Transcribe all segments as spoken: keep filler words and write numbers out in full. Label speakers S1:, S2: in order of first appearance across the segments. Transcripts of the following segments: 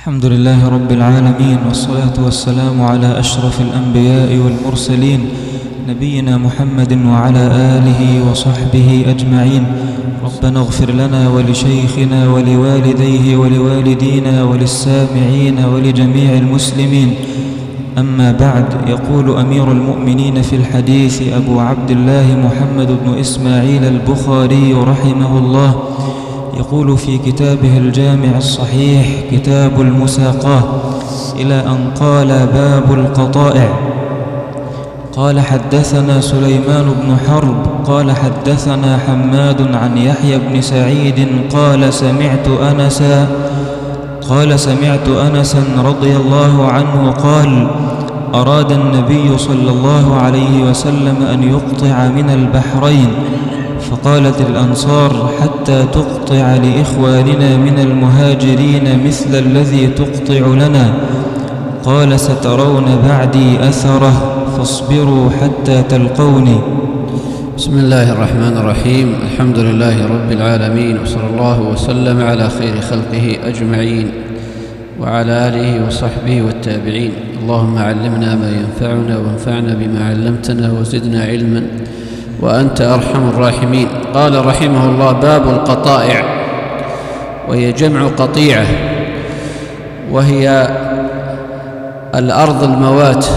S1: الحمد لله رب العالمين، والصلاة والسلام على أشرف الأنبياء والمرسلين نبينا محمد وعلى آله وصحبه أجمعين. ربنا اغفر لنا ولشيخنا ولوالديه ولوالدينا وللسامعين ولجميع المسلمين. أما بعد، يقول أمير المؤمنين في الحديث أبو عبد الله محمد بن إسماعيل البخاري رحمه الله، يقول في كتابه الجامع الصحيح كتاب المساقاة إلى أن قال: باب القطائع. قال: حدثنا سليمان بن حرب قال حدثنا حماد عن يحيى بن سعيد قال سمعت أنسا قال سمعت أنسا رضي الله عنه قال: أراد النبي صلى الله عليه وسلم أن يقطع من البحرين، فقالت الأنصار: حتى تقطع لإخواننا من المهاجرين مثل الذي تقطع لنا. قال: سترون بعدي أثره فاصبروا حتى تلقوني.
S2: بسم الله الرحمن الرحيم. الحمد لله رب العالمين، وصلى الله وسلم على خير خلقه أجمعين وعلى آله وصحبه والتابعين. اللهم علمنا ما ينفعنا وانفعنا بما علمتنا وزدنا علما وأنت أرحم الراحمين. قال رحمه الله: باب القطائع، وهي جمع قطيعة، وهي الأرض الموات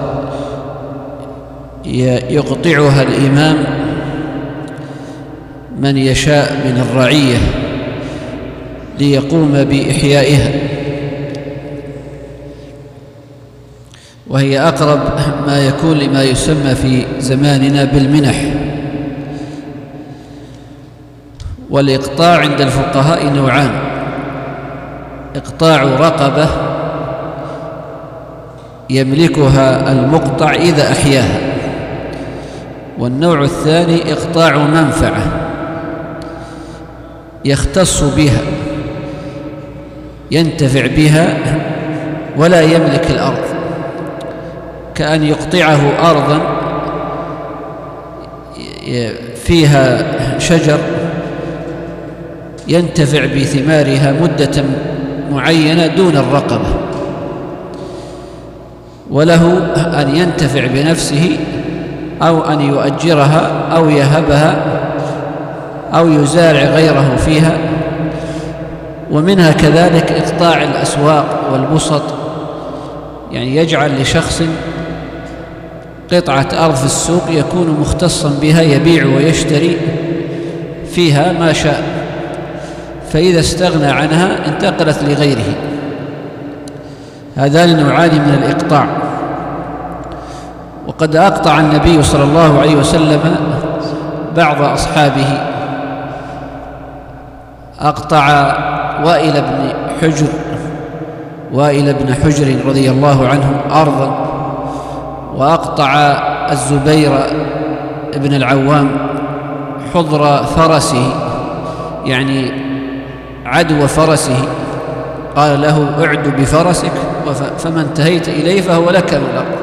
S2: يقطعها الإمام من يشاء من الرعية ليقوم بإحيائها، وهي أقرب ما يكون لما يسمى في زماننا بالمنح. والإقطاع عند الفقهاء نوعان: إقطاع رقبة يملكها المقطع إذا أحياها، والنوع الثاني إقطاع منفعة يختص بها، ينتفع بها ولا يملك الأرض، كأن يقطعه أرضا فيها شجر ينتفع بثمارها مدة معينة دون الرقبة، وله أن ينتفع بنفسه أو أن يؤجرها أو يهبها أو يزارع غيره فيها. ومنها كذلك إقطاع الأسواق والبسط، يعني يجعل لشخص قطعة أرض في السوق يكون مختصا بها، يبيع ويشتري فيها ما شاء، فإذا استغنى عنها انتقلت لغيره. هذان نوعان من الإقطاع. وقد أقطع النبي صلى الله عليه وسلم بعض أصحابه، أقطع وائل بن حجر وائل بن حجر رضي الله عنه أرضا، وأقطع الزبير بن العوام حضر فرسه، يعني عدو فرسه، قال له: اعد بفرسك فما انتهيت إليه فهو لك من الأرض.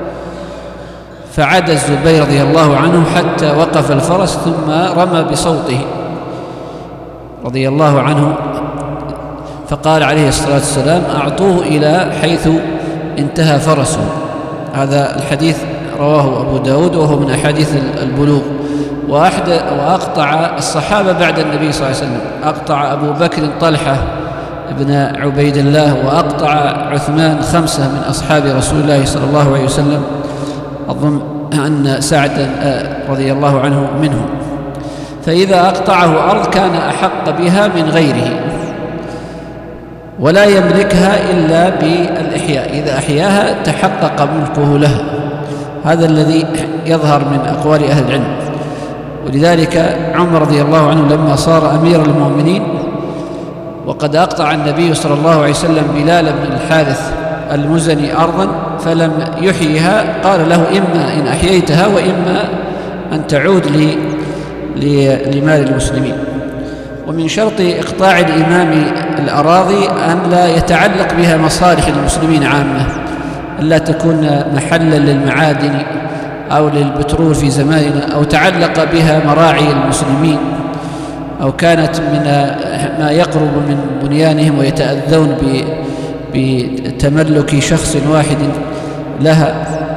S2: فعاد الزبير رضي الله عنه حتى وقف الفرس، ثم رمى بصوته رضي الله عنه، فقال عليه الصلاة والسلام: أعطوه إلى حيث انتهى فرسه. هذا الحديث رواه أبو داود، وهو من أحاديث البلوغ. وأقطع الصحابة بعد النبي صلى الله عليه وسلم، أقطع أبو بكر طلحة ابن عبيد الله، وأقطع عثمان خمسة من أصحاب رسول الله صلى الله عليه وسلم، أظن أن سعد رضي الله عنه منهم. فإذا أقطعه أرض كان أحق بها من غيره، ولا يملكها إلا بالإحياء، إذا أحياها تحقق ملكه لها. هذا الذي يظهر من أقوال أهل العلم. ولذلك عمر رضي الله عنه لما صار أمير المؤمنين وقد أقطع النبي صلى الله عليه وسلم بلال بن الحارث المزني أرضا فلم يحييها، قال له: إما إن أحييتها وإما أن تعود لمال المسلمين. ومن شرط إقطاع الإمام الأراضي أن لا يتعلق بها مصالح المسلمين عامة، ألا تكون محلا للمعادن أو للبترول في زماننا، أو تعلق بها مراعي المسلمين، أو كانت من ما يقرب من بنيانهم ويتأذون بتملك شخص واحد لها.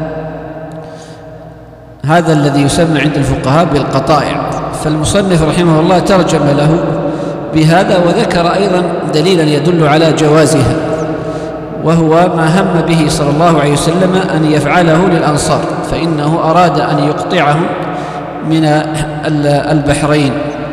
S2: هذا الذي يسمى عند الفقهاء بالقطائع. فالمصنف رحمه الله ترجم له بهذا، وذكر أيضا دليلا يدل على جوازها، وهو ما هم به صلى الله عليه وسلم أن يفعله للأنصار، فإنه أراد أن يقطعهم من البحرين.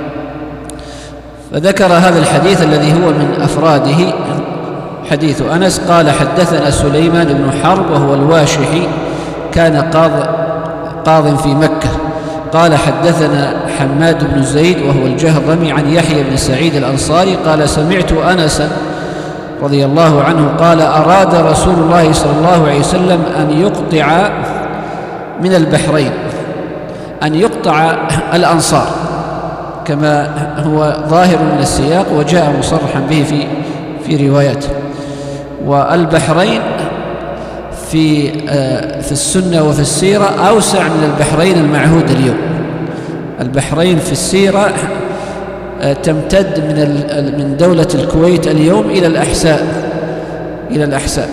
S2: فذكر هذا الحديث الذي هو من أفراده حديث أنس قال: حدثنا سليمان بن حرب وهو الواشحي، كان قاض قاض في مكة. قال: حدثنا حماد بن زيد وهو الجهضمي عن يحيى بن سعيد الأنصاري قال: سمعت أنسا رضي الله عنه قال: أراد رسول الله صلى الله عليه وسلم أن يقطع من البحرين، أن يقطع الأنصار، كما هو ظاهر من السياق وجاء مصرحا به في في رواياته. والبحرين في في السنة وفي السيرة أوسع من البحرين المعهود اليوم. البحرين في السيرة تمتد من من دولة الكويت اليوم إلى الأحساء إلى الأحساء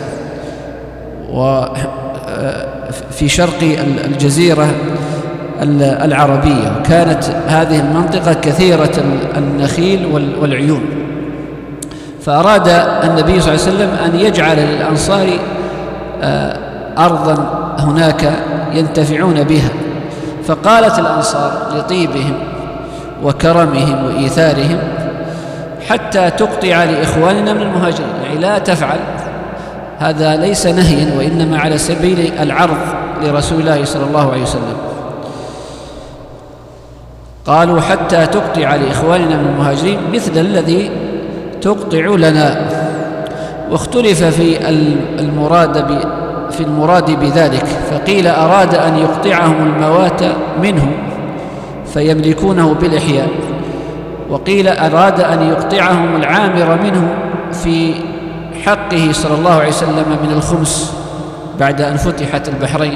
S2: وفي شرق الجزيرة العربية. كانت هذه المنطقة كثيرة النخيل والعيون، فأراد النبي صلى الله عليه وسلم أن يجعل للأنصار أرضا هناك ينتفعون بها. فقالت الأنصار لطيبهم وكرمهم وإيثارهم: حتى تقطع لإخواننا من المهاجرين، يعني لا تفعل. هذا ليس نهيا، وإنما على سبيل العرض لرسول الله صلى الله عليه وسلم. قالوا: حتى تقطع لإخواننا من المهاجرين مثل الذي تقطع لنا. واختلف في المراد في المراد بذلك، فقيل أراد أن يقطعهم الموات منه فيملكونه بالإحياء، وقيل أراد أن يقطعهم العامر منه في حقه صلى الله عليه وسلم من الخمس بعد أن فتحت البحرين.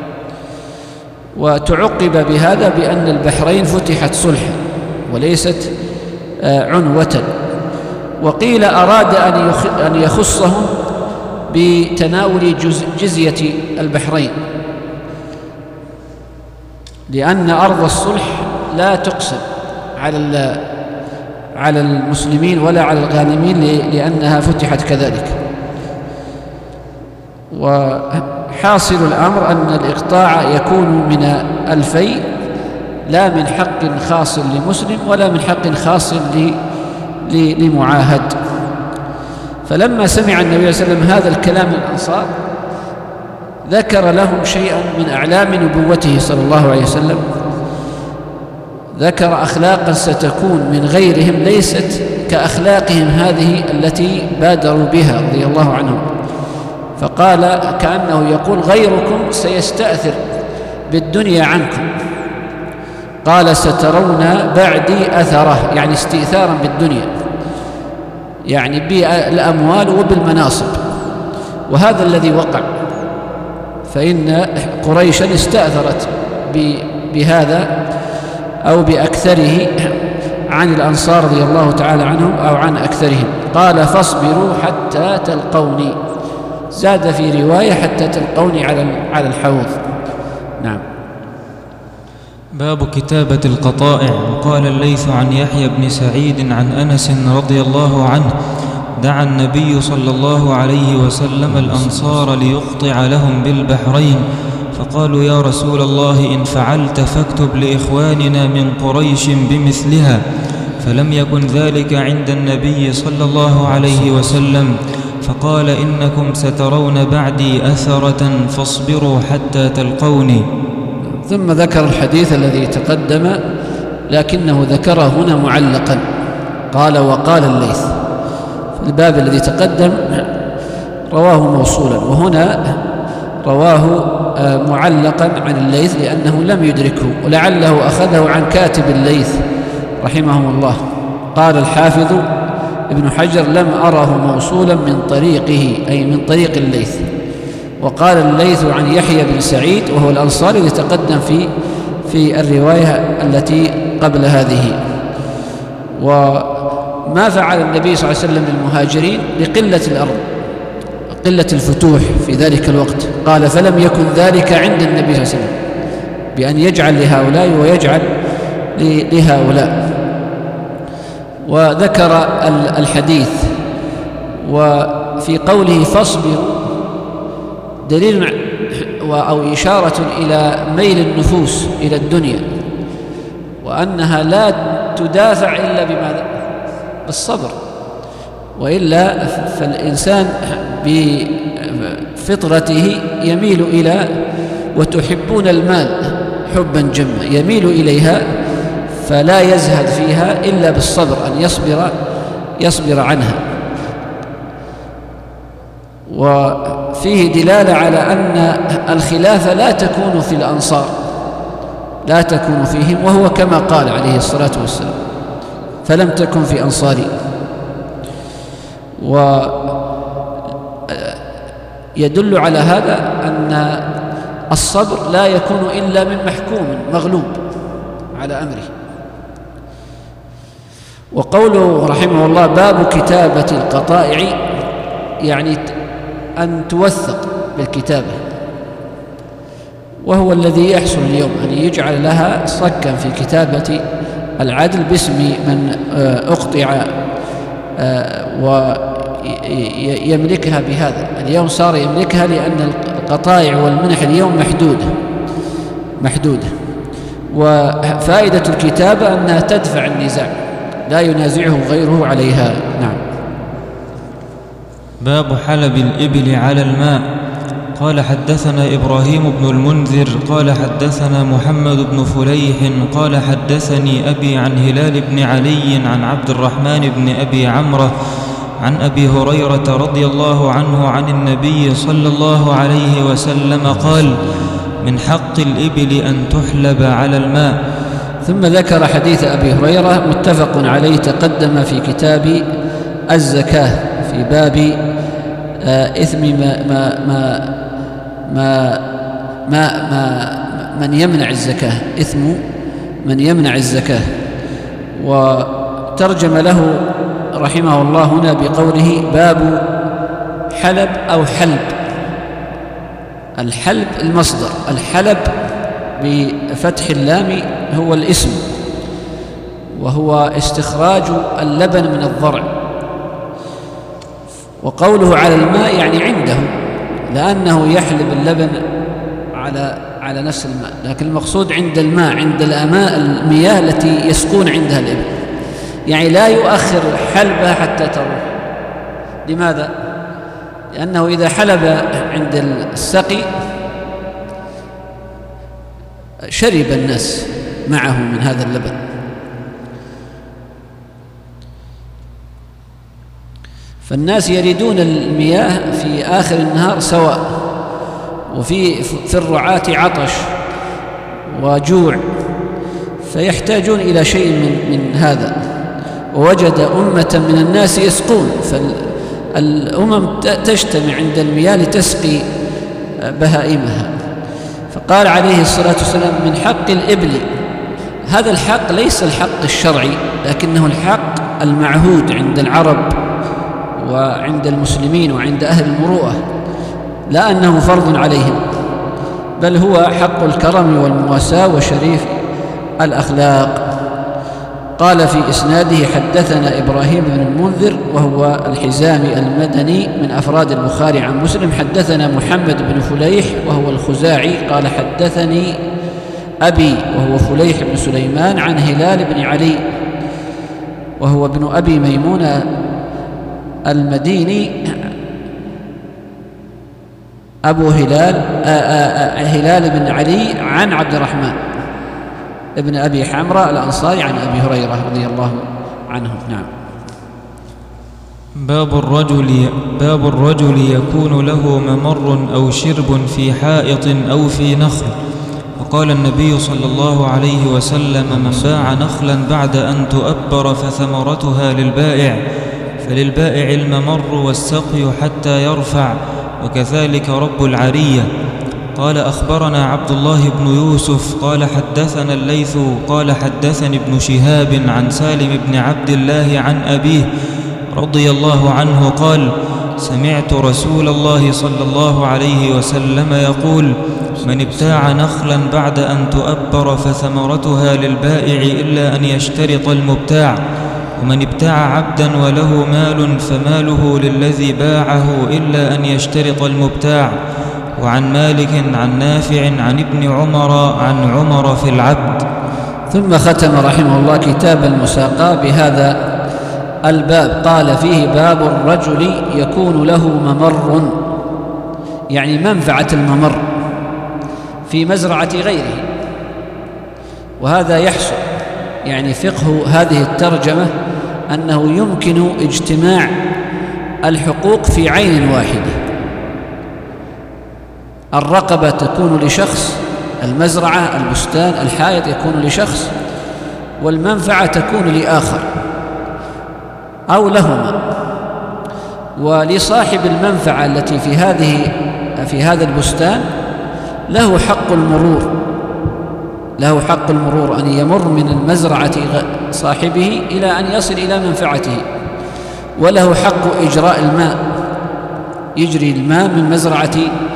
S2: وتعقب بهذا بأن البحرين فتحت صلحا وليست عنوة. وقيل أراد أن يخصهم بتناول جزية البحرين، لأن أرض الصلح لا تقسم على على المسلمين ولا على الغانمين لأنها فتحت كذلك. وحاصل الأمر أن الإقطاع يكون من الفيء، لا من حق خاص لمسلم ولا من حق خاص لمعاهد. فلما سمع النبي صلى الله عليه وسلم هذا الكلام الأنصار ذكر لهم شيئا من أعلام نبوته صلى الله عليه وسلم، ذكر أخلاقا ستكون من غيرهم ليست كأخلاقهم هذه التي بادروا بها رضي الله عنهم. فقال كأنه يقول: غيركم سيستأثر بالدنيا عنكم. قال: سترون بعدي أثره، يعني استئثارا بالدنيا، يعني بالأموال وبالمناصب. وهذا الذي وقع، فإن قريشا استأثرت بهذا أو بأكثره عن الأنصار رضي الله تعالى عنهم أو عن أكثرهم. قال: فاصبروا حتى تلقوني. زاد في رواية: حتى تلقوني على الحوض. نعم.
S1: باب كتابة القطائع. وقال الليث عن يحيى بن سعيد عن أنس رضي الله عنه: دعا النبي صلى الله عليه وسلم الأنصار ليقطع لهم بالبحرين، فقالوا: يا رسول الله، إن فعلت فاكتب لإخواننا من قريش بمثلها. فلم يكن ذلك عند النبي صلى الله عليه وسلم، فقال: إنكم سترون بعدي أثرة فاصبروا حتى تلقوني.
S2: ثم ذكر الحديث الذي تقدم، لكنه ذكره هنا معلقا. قال: وقال الليث. في الباب الذي تقدم رواه موصولا، وهنا رواه معلقا عن الليث لأنه لم يدركه، ولعله أخذه عن كاتب الليث رحمه الله. قال الحافظ ابن حجر: لم أره موصولا من طريقه، أي من طريق الليث. وقال الليث عن يحيى بن سعيد وهو الأنصاري الذي تقدم في في الرواية التي قبل هذه. وما فعل النبي صلى الله عليه وسلم للمهاجرين لقلة الأرض، قلة الفتوح في ذلك الوقت. قال فلم يكن ذلك عند النبي صلى الله عليه وسلم بأن يجعل لهؤلاء ويجعل لهؤلاء. وذكر الحديث وفي قوله فاصبروا دليل أو إشارة إلى ميل النفوس إلى الدنيا، وأنها لا تدافع إلا بماذا؟ بالصبر، وإلا فالإنسان بفطرته يميل إلى وتحبون المال حبا جما، يميل إليها فلا يزهد فيها إلا بالصبر، أن يصبر يصبر عنها. وفيه دلالة على أن الخلافة لا تكون في الأنصار، لا تكون فيهم، وهو كما قال عليه الصلاة والسلام فلم تكن في أنصاري. ويدل على هذا أن الصبر لا يكون إلا من محكوم مغلوب على أمره. وقوله رحمه الله باب كتابة القطائع، يعني أن توثق بالكتابة، وهو الذي يحصل اليوم أن يجعل لها صكا في كتابة العدل باسم من أقطع ويملكها بهذا. اليوم صار يملكها لأن القطائع والمنح اليوم محدودة محدودة وفائدة الكتابة أنها تدفع النزاع، لا ينازعه غيره عليها. نعم.
S1: باب حلب الإبل على الماء. قال حدثنا إبراهيم بن المنذر قال حدثنا محمد بن فليح قال حدثني أبي عن هلال بن علي عن عبد الرحمن بن أبي عمرو عن أبي هريرة رضي الله عنه عن النبي صلى الله عليه وسلم قال من حق الإبل أن تحلب على الماء.
S2: ثم ذكر حديث أبي هريرة متفق عليه تقدم في كتاب الزكاة في باب إثم ما ما ما ما, ما, ما من يمنع الزكاة، إثم من يمنع الزكاة. وترجم له رحمه الله هنا بقوله باب حلب أو حلب. الحلب المصدر، الحلب بفتح اللام هو الاسم، وهو استخراج اللبن من الضرع. وقوله على الماء يعني عنده، لأنه يحلب اللبن على على نفس الماء، لكن المقصود عند الماء، عند الأماء المياه التي يسقون عندها الإبل، يعني لا يؤخر حلبها حتى تروح. لماذا؟ لأنه إذا حلب عند السقي شرب الناس معه من هذا اللبن. فالناس يريدون المياه في آخر النهار سواء، وفي في الرعاة عطش وجوع، فيحتاجون إلى شيء من, من هذا. ووجد أمة من الناس يسقون، فالأمم تجتمع عند المياه لتسقي بهائمها. فقال عليه الصلاة والسلام من حق الإبل. هذا الحق ليس الحق الشرعي، لكنه الحق المعهود عند العرب وعند المسلمين وعند أهل المروءة، لا أنه فرض عليهم، بل هو حق الكرم والمواساة وشريف الأخلاق. قال في إسناده حدثنا إبراهيم بن المنذر وهو الحزامي المدني من أفراد البخاري عن مسلم. حدثنا محمد بن فليح وهو الخزاعي قال حدثني أبي وهو فليح بن سليمان عن هلال بن علي وهو ابن أبي ميمون المديني أبو هلال آآ آآ هلال بن علي عن عبد الرحمن ابن أبي حمراء الأنصاري عن أبي هريرة رضي الله عنه. نعم.
S1: باب الرجل باب الرجل يكون له ممر أو شرب في حائط أو في نخل. وقال النبي صلى الله عليه وسلم من باع نخلا بعد أن تؤبر فثمرتها للبائع، فللبائع الممر والسقي حتى يرفع، وكذلك رب العرية. قال أخبرنا عبد الله بن يوسف قال حدثنا الليث قال حدثني ابن شهاب عن سالم بن عبد الله عن أبيه رضي الله عنه قال سمعت رسول الله صلى الله عليه وسلم يقول: من ابتاع نخلا بعد أن تؤبر فثمرتها للبائع إلا أن يشترط المبتاع، ومن ابتاع عبدا وله مال فماله للذي باعه إلا أن يشترط المبتاع. وعن مالك عن نافع عن ابن عمر عن عمر في العبد.
S2: ثم ختم رحمه الله كتاب المساقاة بهذا الباب، قال فيه: باب الرجل يكون له ممر، يعني منفعة الممر في مزرعة غيره. وهذا يحصل، يعني فقه هذه الترجمة أنه يمكن اجتماع الحقوق في عين واحدة. الرقبة تكون لشخص، المزرعة، البستان، الحائط يكون لشخص، والمنفعة تكون لآخر أو لهما. ولصاحب المنفعة التي في هذه في هذا البستان له حق المرور، له حق المرور أن يمر من المزرعة صاحبه إلى أن يصل إلى منفعته، وله حق إجراء الماء، يجري الماء من مزرعة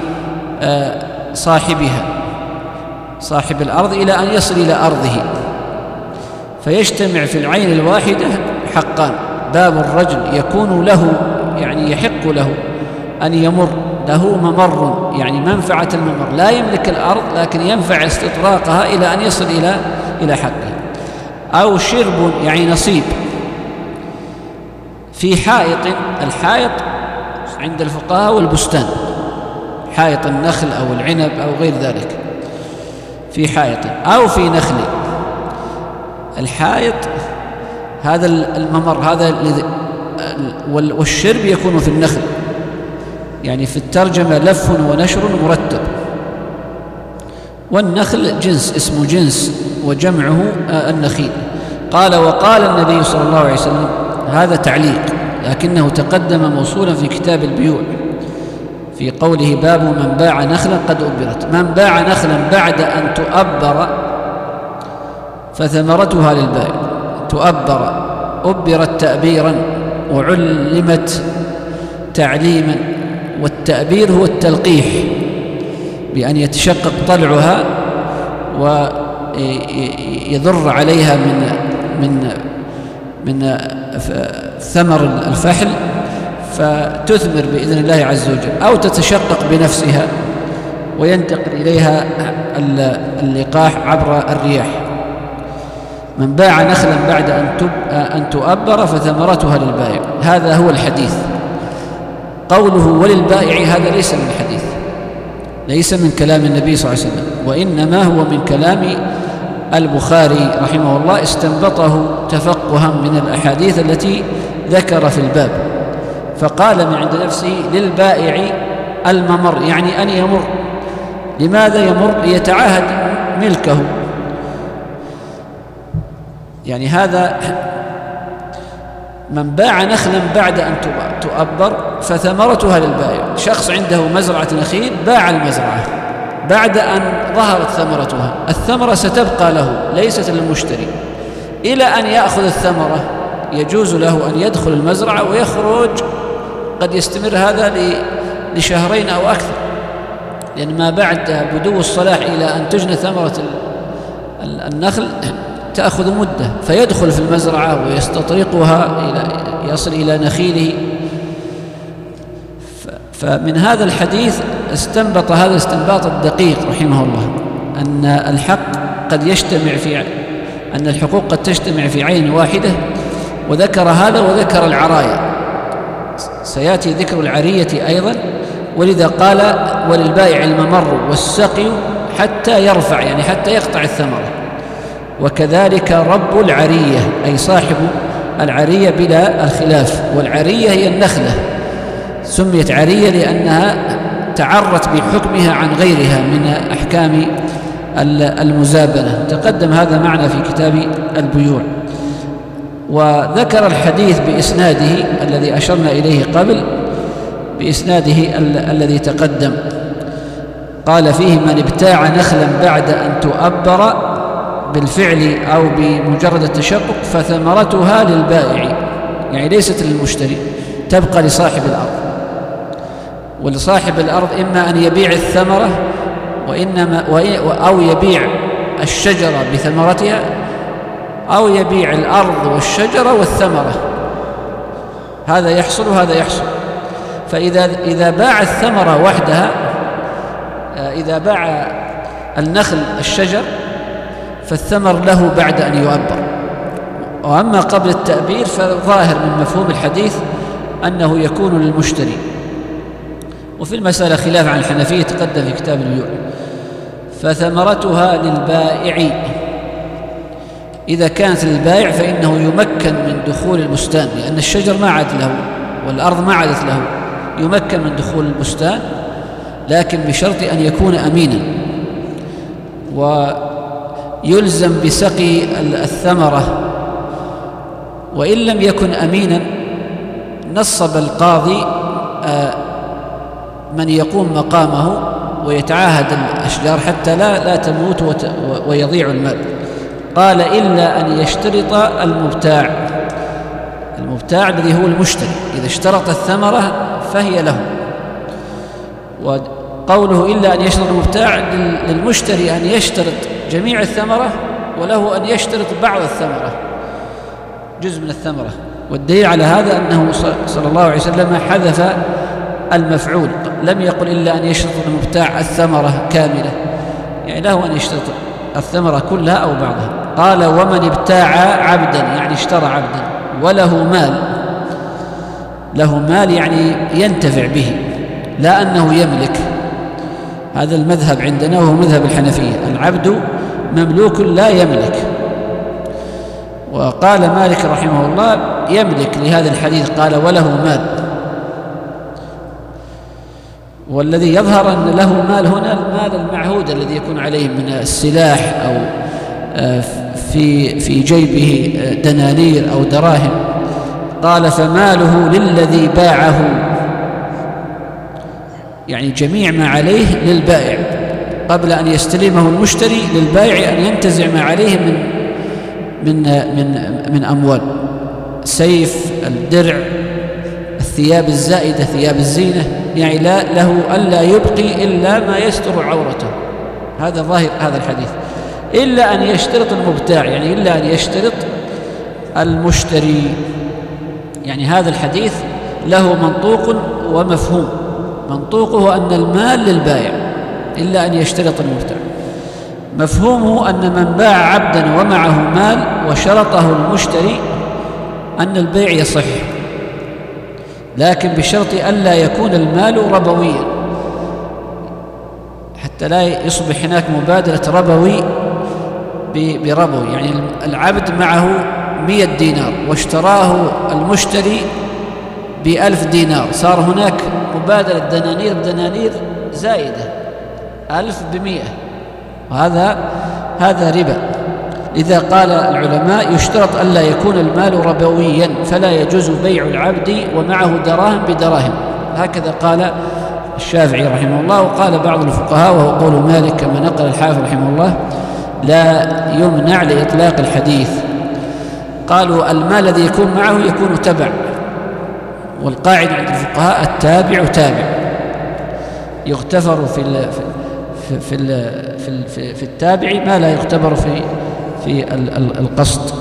S2: صاحبها صاحب الأرض إلى أن يصل إلى أرضه، فيجتمع في العين الواحدة حقان. باب الرجل يكون له، يعني يحق له أن يمر، له ممر يعني منفعة الممر، لا يملك الأرض لكن ينفع استطراقها إلى أن يصل إلى إلى حقه. أو شرب يعني نصيب في حائط، الحائط عند الفقهاء والبستان، حائط النخل أو العنب أو غير ذلك، في حائط أو في نخل. الحائط هذا الممر هذا، والشرب يكون في النخل، يعني في الترجمة لف ونشر مرتب. والنخل جنس، اسمه جنس، وجمعه النخيل. قال: وقال النبي صلى الله عليه وسلم، هذا تعليق لكنه تقدم موصولا في كتاب البيوع في قوله: باب من باع نخلا قد أبرت. من باع نخلا بعد أن تؤبر فثمرتها للبائع. تؤبر، أبرت تأبيرا وعلمت تعليما. والتأبير هو التلقيح، بأن يتشقق طلعها ويضر عليها من من من ثمر الفحل فتثمر بإذن الله عز وجل، أو تتشقق بنفسها وينتقل إليها اللقاح عبر الرياح. من باع نخلا بعد أن تؤبر فثمرتها للبائع. هذا هو الحديث. قوله وللبائع هذا ليس من الحديث، ليس من كلام النبي صلى الله عليه وسلم، وإنما هو من كلام البخاري رحمه الله، استنبطه تفقها من الأحاديث التي ذكر في الباب، فقال من عند نفسه: للبائع الممر، يعني أن يمر. لماذا يمر؟ ليتعاهد ملكه. يعني هذا من باع نخلا بعد أن تؤبر فثمرتها للبائع. شخص عنده مزرعة نخيل، باع المزرعة بعد أن ظهرت ثمرتها، الثمرة ستبقى له ليست للمشتري إلى أن يأخذ الثمرة. يجوز له أن يدخل المزرعة ويخرج، قد يستمر هذا لشهرين أو أكثر، لأن ما بعد بدو الصلاح إلى أن تجنى ثمرة النخل تأخذ مدة، فيدخل في المزرعة ويستطرقها إلى يصل إلى نخيله. فمن هذا الحديث استنبط هذا الاستنباط الدقيق رحمه الله، أن الحق قد يجتمع في أن الحقوق قد تجتمع في عين واحدة، وذكر هذا وذكر العراية، سيأتي ذكر العرية أيضا. ولذا قال: وللبائع الممر والسقي حتى يرفع، يعني حتى يقطع الثمرة. وكذلك رب العرية، أي صاحب العرية بلا الخلاف. والعرية هي النخلة، سميت عرية لأنها تعرت بحكمها عن غيرها من أحكام المزابنة. تقدم هذا معنا في كتاب البيوع. وذكر الحديث بإسناده الذي أشرنا إليه قبل، بإسناده ال الذي تقدم. قال فيه: من ابتاع نخلا بعد أن تؤبر بالفعل أو بمجرد التشقق فثمرتها للبائع، يعني ليست للمشتري، تبقى لصاحب الأرض. ولصاحب الأرض إما أن يبيع الثمرة وإنما أو يبيع الشجرة بثمرتها، أو يبيع الأرض والشجرة والثمرة. هذا يحصل وهذا يحصل. فإذا إذا باع الثمرة وحدها، إذا باع النخل الشجر فالثمر له بعد أن يؤبر، وأما قبل التأبير فظاهر من مفهوم الحديث أنه يكون للمشتري. وفي المسألة خلاف عن الحنفية تقدم في كتاب البيوع. فثمرتها للبائع، إذا كانت للبائع فإنه يمكن من دخول البستان، لأن الشجر ما عاد له والأرض ما عادت له، يمكن من دخول البستان، لكن بشرط أن يكون أمينا، ويلزم بسقي الثمرة. وإن لم يكن أمينا نصب القاضي من يقوم مقامه ويتعاهد الأشجار حتى لا لا تموت ويضيع المال. قال إلا أن يشترط المبتاع، المبتاع الذي هو المشتري، إذا اشترط الثمرة فهي له. وقوله إلا أن يشترط المبتاع للمشتري أن يشترط جميع الثمرة، وله أن يشترط بعض الثمرة، جزء من الثمرة. والدليل على هذا أنه صلى الله عليه وسلم حذف المفعول، لم يقل إلا أن يشترط المبتاع الثمرة كاملة، يعني له أن يشترط الثمرة كلها أو بعضها. قال ومن ابتاع عبدا، يعني اشترى عبدا وله مال، له مال يعني ينتفع به، لا أنه يملك. هذا المذهب عندنا وهو مذهب الحنفية، العبد مملوك لا يملك. وقال مالك رحمه الله يملك لهذا الحديث، قال وله مال. والذي يظهر أن له مال هنا المال المعهود الذي يكون عليه من السلاح أو في في جيبه دنانير أو دراهم. قال فماله للذي باعه، يعني جميع ما عليه للبائع قبل أن يستلمه المشتري، للبائع أن ينتزع ما عليه من من من من أموال، سيف، الدرع، الثياب الزائدة، ثياب الزينة، يعني لا له ألا يبقي إلا ما يستر عورته. هذا ظاهر هذا الحديث. إلا أن يشترط المبتاع، يعني إلا أن يشترط المشتري، يعني هذا الحديث له منطوق ومفهوم. منطوقه أن المال للبائع إلا أن يشترط المبتاع، مفهومه أن من باع عبدا ومعه مال وشرطه المشتري أن البيع يصح، لكن بشرط ألا يكون المال ربويا، حتى لا يصبح هناك مبادلة ربوي بربوي. يعني العبد معه مئة دينار واشتراه المشتري بألف دينار، صار هناك مبادلة دنانير بدنانير زائدة، ألف بمئة، وهذا هذا ربا. لذا قال العلماء يشترط ألا يكون المال ربويا، فلا يجوز بيع العبد ومعه دراهم بدراهم. هكذا قال الشافعي رحمه الله، وقال بعض الفقهاء وهو قول مالك كما نقل الحافظ رحمه الله لا يمنع لإطلاق الحديث. قالوا المال الذي يكون معه يكون تبع، والقاعدة عند الفقهاء التابع تابع، يغتفر في ال في في في, في, في التابع ما لا يغتبر في في القصد.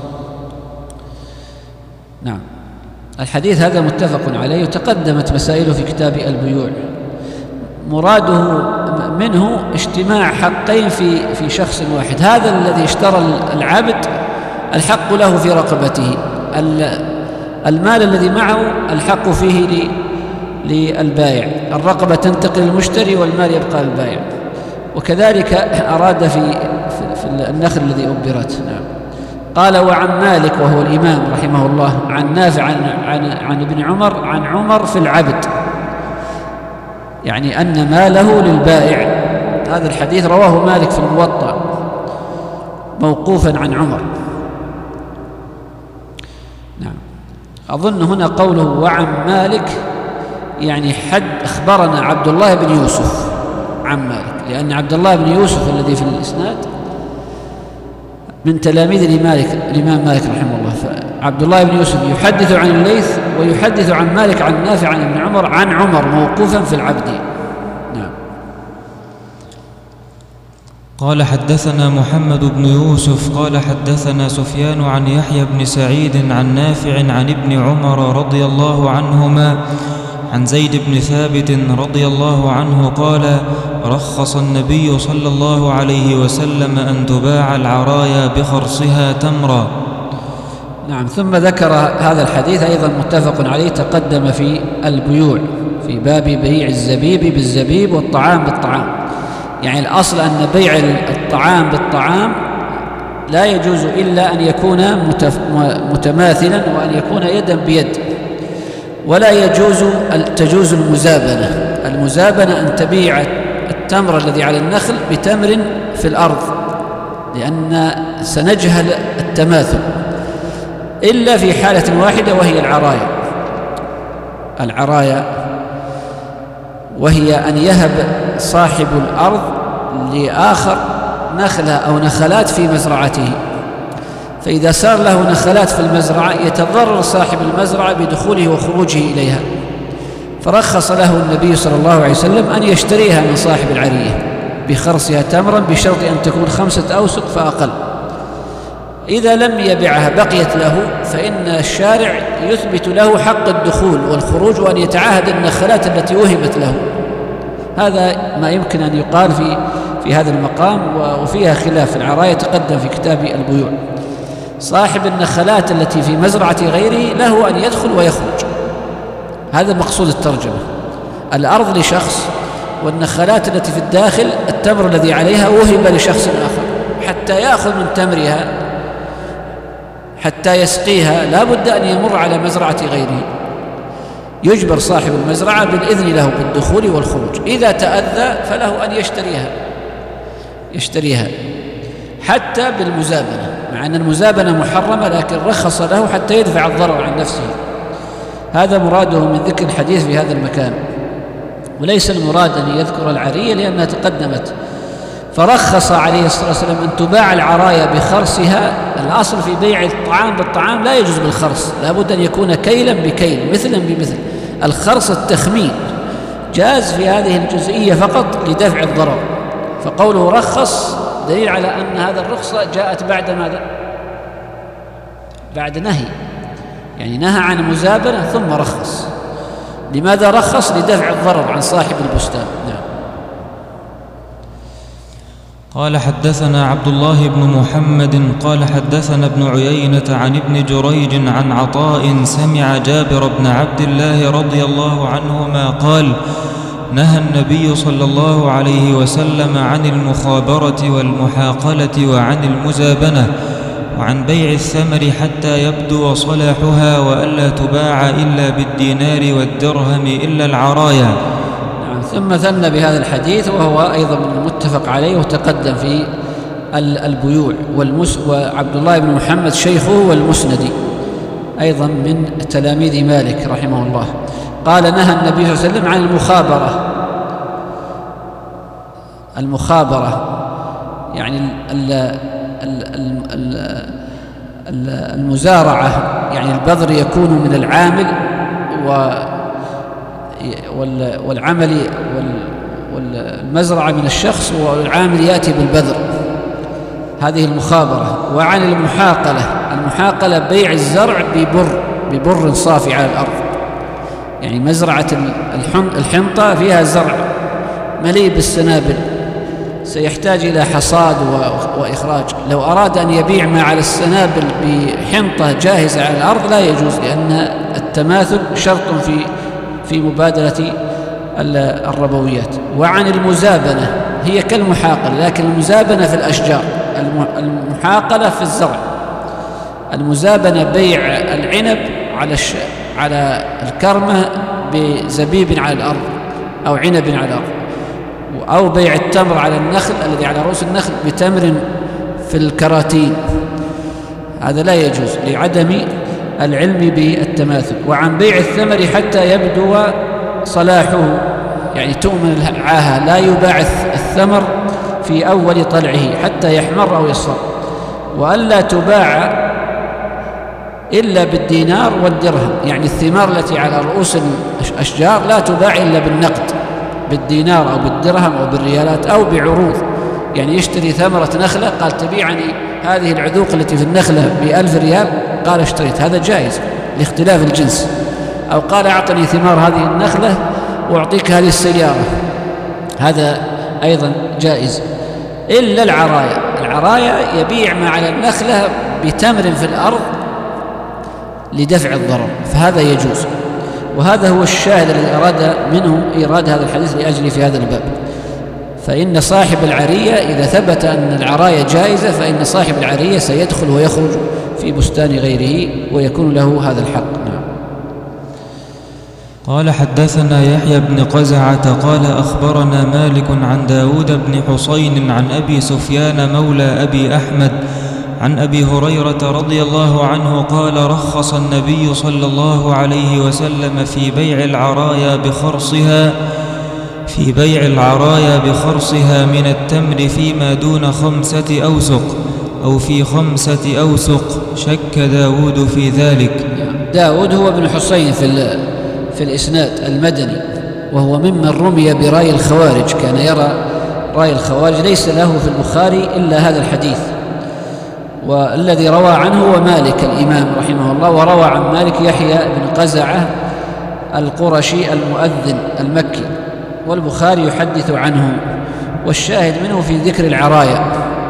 S2: نعم. الحديث هذا متفق عليه، وتقدمت مسائله في كتاب البيوع. مراده منه اجتماع حقين في في شخص واحد. هذا الذي اشترى العبد الحق له في رقبته، المال الذي معه الحق فيه للبائع، الرقبة تنتقل للمشتري والمال يبقى للبائع. وكذلك أراد في في النخل الذي أبرت. نعم. قال وعن مالك وهو الإمام رحمه الله عن نافع عن, عن, عن ابن عمر عن عمر في العبد، يعني أن ماله للبائع. هذا الحديث رواه مالك في الموطأ موقوفا عن عمر. نعم. أظن هنا قوله وعن مالك يعني حد أخبرنا عبد الله بن يوسف عن مالك، لأن عبد الله بن يوسف الذي في الإسناد من تلاميذ مالك الإمام مالك رحمه الله، عبد الله بن يوسف يحدث عن الليث ويحدث عن مالك عن نافع عن ابن عمر عن عمر موقوفا في العبد. نعم.
S1: قال حدثنا محمد بن يوسف قال حدثنا سفيان عن يحيى بن سعيد عن نافع عن ابن عمر رضي الله عنهما عن زيد بن ثابت رضي الله عنه قال رخص النبي صلى الله عليه وسلم أن تباع العرايا بخرصها تمرا.
S2: نعم. ثم ذكر هذا الحديث أيضا متفق عليه تقدم في البيوع في باب بيع الزبيب بالزبيب والطعام بالطعام. يعني الأصل أن بيع الطعام بالطعام لا يجوز إلا أن يكون متماثلا وأن يكون يدا بيد، ولا يجوز تجوز المزابنة. المزابنة أن تبيع التمر الذي على النخل بتمر في الأرض، لأن سنجهل التماثل إلا في حالة واحدة وهي العرايا. العرايا وهي أن يهب صاحب الأرض لآخر نخلة أو نخلات في مزرعته، فإذا صار له نخلات في المزرعة يتضرر صاحب المزرعة بدخوله وخروجه إليها، فرخص له النبي صلى الله عليه وسلم أن يشتريها من صاحب العرية بخرصها تمرا بشرط أن تكون خمسة أوسق فأقل. إذا لم يبعها بقيت له، فإن الشارع يثبت له حق الدخول والخروج وأن يتعاهد النخلات التي وهبت له. هذا ما يمكن أن يقال في في هذا المقام، وفيها خلاف. العراية تقدم في كتاب البيوع. صاحب النخلات التي في مزرعة غيره له أن يدخل ويخرج، هذا مقصود الترجمة. الأرض لشخص والنخلات التي في الداخل التمر الذي عليها وهب لشخص آخر، حتى يأخذ من تمرها حتى يسقيها لا بد أن يمر على مزرعة غيره. يجبر صاحب المزرعة بالإذن له بالدخول والخروج. إذا تأذى فله أن يشتريها يشتريها حتى بالمزابنة، مع أن المزابنة محرمة، لكن رخص له حتى يدفع الضرر عن نفسه. هذا مراده من ذكر الحديث في هذا المكان، وليس المراد أن يذكر العرية لأنها تقدمت. فرخص عليه الصلاة والسلام أن تباع العرايا بخرصها. الأصل في بيع الطعام بالطعام لا يجوز بالخرص، لا بد أن يكون كيلا بكيل مثلا بمثل. الخرص التخمين جاز في هذه الجزئية فقط لدفع الضرر، فقوله رخص دليل على أن هذا الرخصة جاءت بعد ماذا؟ بعد نهي، يعني نهى عن المزابنة ثم رخص. لماذا رخص؟ لدفع الضرر عن صاحب البستان. نعم.
S1: قال حدثنا عبد الله بن محمد قال حدثنا ابن عيينة عن ابن جريج عن عطاء سمع جابر بن عبد الله رضي الله عنهما قال نهى النبي صلى الله عليه وسلم عن المخابرة والمحاقلة وعن المزابنة وعن بيع الثمر حتى يبدو صلاحها، وألا تباع إلا بالدينار والدرهم إلا العرايا.
S2: نعم. ثم ثنى بهذا الحديث وهو أيضا من المتفق عليه وتقدم في البيوع والمس وعبد الله بن محمد شيخه والمسندي أيضا من تلاميذ مالك رحمه الله. قال نهى النبي صلى الله عليه وسلم عن المخابرة. المخابرة يعني ال ال ال المزارعة، يعني البذر يكون من العامل والعمل والمزرعة من الشخص، والعامل يأتي بالبذر، هذه المخابرة. وعن المحاقلة، المحاقلة بيع الزرع ببر ببر صافي على الأرض، يعني مزرعة الحنطة فيها زرع مليء بالسنابل سيحتاج إلى حصاد وإخراج. لو أراد أن يبيع ما على السنابل بحنطة جاهزة على الأرض لا يجوز، لأن التماثل شرط في في مبادلة الربويات. وعن المزابنة هي كالمحاقلة، لكن المزابنة في الأشجار، المحاقلة في الزرع. المزابنة بيع العنب على الش... على الكرمة بزبيب على الأرض أو عنب على الأرض، أو بيع التمر على النخل الذي على رؤوس النخل بتمر في الكراتين، هذا لا يجوز لعدم العلم بالتماثل. وعن بيع الثمر حتى يبدو صلاحه، يعني تؤمن العاهة، لا يباع الثمر في أول طلعه حتى يحمر أو يصفر. وألا تباع إلا بالدينار والدرهم، يعني الثمار التي على رؤوس الأشجار لا تباع إلا بالنقد، بالدينار أو بالدرهم أو بالريالات أو بعروض. يعني يشتري ثمرة نخلة، قال تبيعني هذه العذوق التي في النخلة بألف ريال، قال اشتريت، هذا جائز لاختلاف الجنس. أو قال أعطني ثمار هذه النخلة وأعطيك هذه السيارة، هذا أيضا جائز. إلا العرايا، العرايا يبيع ما على النخلة بتمر في الأرض لدفع الضرر، فهذا يجوز. وهذا هو الشاهد الذي أراد منه إيراد هذا الحديث لأجل في هذا الباب. فإن صاحب العرية إذا ثبت أن العرايا جائزة فإن صاحب العرية سيدخل ويخرج في بستان غيره ويكون له هذا الحق. نعم.
S1: قال حدثنا يحيى بن قزعة قال أخبرنا مالك عن داود بن حصين عن أبي سفيان مولى أبي أحمد عن أبي هريرة رضي الله عنه قال رخص النبي صلى الله عليه وسلم في بيع العرايا بخرصها في بيع العرايا بخرصها من التمر فيما دون خمسة أوسق أو في خمسة أوسق، شك داود في ذلك.
S2: داود هو ابن حصين في في الإسناد المدني، وهو ممن رمي برأي الخوارج، كان يرى رأي الخوارج، ليس له في البخاري إلا هذا الحديث. والذي روى عنه هو مالك الإمام رحمه الله، وروى عن مالك يحيى بن قزعة القرشي المؤذن المكي، والبخاري يحدث عنه، والشاهد منه في ذكر العرايا.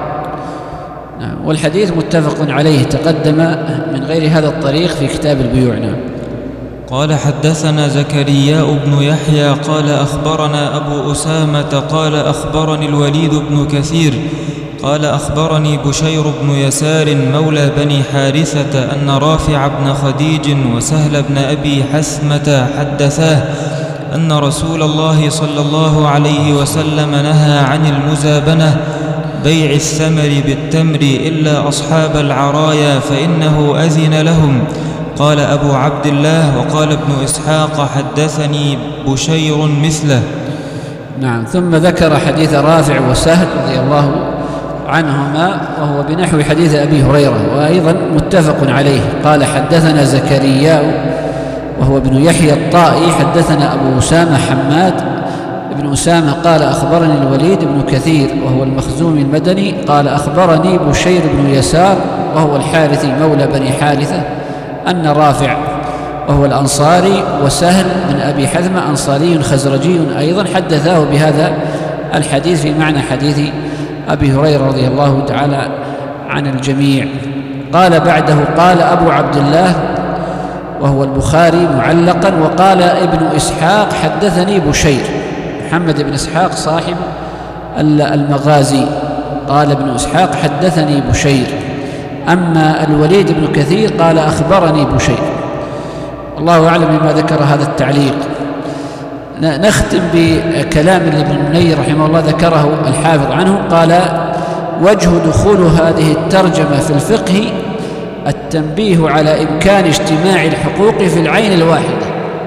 S2: والحديث متفق عليه، تقدم من غير هذا الطريق في كتاب البيوع. نعم.
S1: قال حدثنا زكريا بن يحيى قال أخبرنا أبو أسامة قال أخبرني الوليد بن كثير قال أخبرني بشير بن يسار مولى بني حارثة أن رافع بن خديج وسهل بن أبي حثمة حدثاه أن رسول الله صلى الله عليه وسلم نهى عن المزابنة بيع الثمر بالتمر إلا أصحاب العرايا فإنه أذن لهم. قال أبو عبد الله وقال ابن إسحاق حدثني بشير مثله.
S2: نعم. ثم ذكر حديث رافع وسهل رضي الله عنهما، وهو بنحو حديث أبي هريرة، وأيضا متفق عليه. قال حدثنا زكريا وهو ابن يحيى الطائي حدثنا أبو أسامة حماد ابن أسامة قال أخبرني الوليد بن كثير وهو المخزومي المدني قال أخبرني بشير بن يسار وهو الحارثي مولى بني حارثة أن رافع وهو الأنصاري وسهل بن أبي حثمة أنصاري خزرجي أيضا حدثاه بهذا الحديث في معنى حديث أبي هريرة رضي الله تعالى عن الجميع. قال بعده قال أبو عبد الله وهو البخاري معلقا، وقال ابن إسحاق حدثني بشير محمد بن إسحاق صاحب المغازي، قال ابن إسحاق حدثني بشير. أما الوليد بن كثير قال أخبرني بشير. الله أعلم بما ذكر هذا التعليق. نختم بكلام ابن المنير رحمه الله ذكره الحافظ عنه، قال وجه دخول هذه الترجمة في الفقه التنبيه على إمكان اجتماع الحقوق في العين الواحدة.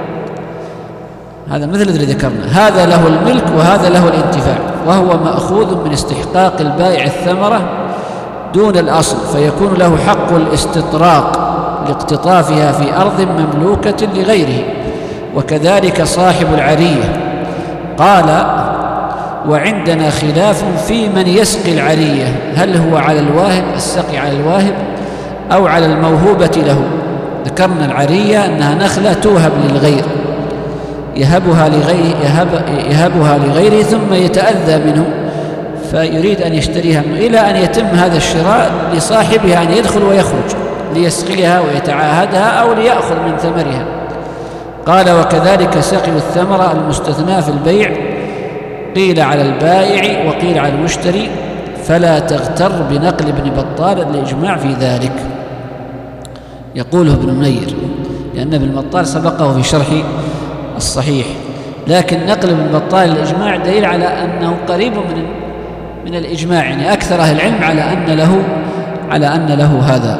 S2: هذا مثل الذي ذكرنا، هذا له الملك وهذا له الانتفاع، وهو مأخوذ من استحقاق البائع الثمرة دون الأصل، فيكون له حق الاستطراق لاقتطافها في أرض مملوكة لغيره. وكذلك صاحب العرية. قال وعندنا خلاف في من يسقي العرية، هل هو على الواهب السقي على الواهب أو على الموهوبة له؟ ذكرنا العرية أنها نخلة توهب للغير، يهبها لغيره يهب يهبها لغيره ثم يتأذى منه فيريد أن يشتريها منه، إلى أن يتم هذا الشراء لصاحبها أن يدخل ويخرج ليسقيها ويتعاهدها أو ليأخذ من ثمرها. قال وكذلك سقي الثمرة المستثنى في البيع، قيل على البائع وقيل على المشتري، فلا تغتر بنقل ابن بطال الإجماع في ذلك. يقوله ابن منير لأن ابن بطال سبقه في شرح الصحيح، لكن نقل ابن بطال الإجماع دليل على أنه قريب من من الإجماع، يعني أكثر أهل العلم على أن له على أن له هذا.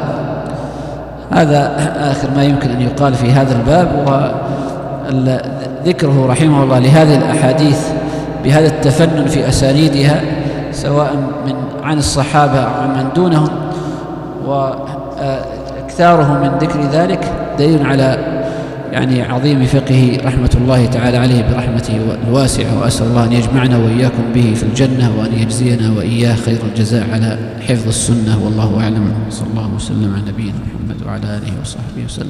S2: هذا آخر ما يمكن أن يقال في هذا الباب، وذكره رحمه الله لهذه الأحاديث بهذا التفنن في أسانيدها سواء من عن الصحابة أو من دونهم، و وإكثاره من ذكر ذلك دليل على يعني عظيم فقهه رحمة الله تعالى عليه برحمته الواسعة، وأسأل الله أن يجمعنا وإياكم به في الجنة، وأن يجزينا وإياه خير الجزاء على حفظ السنة، والله أعلم. صلى الله وسلم على نبينا محمد وعلى آله وصحبه وسلم.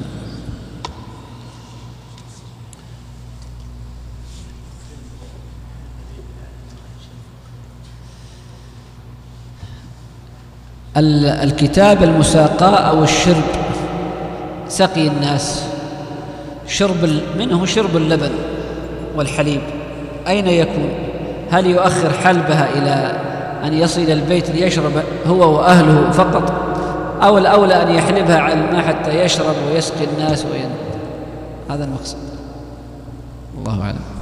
S2: الكتاب المساقاة أو الشرب، سقي الناس، شرب منه شرب اللبن والحليب، أين يكون؟ هل يؤخر حلبها إلى أن يصل البيت ليشرب هو وأهله فقط، أو الأولى أن يحلبها على الماء حتى يشرب ويسقي الناس وين؟ هذا المقصد، الله أعلم.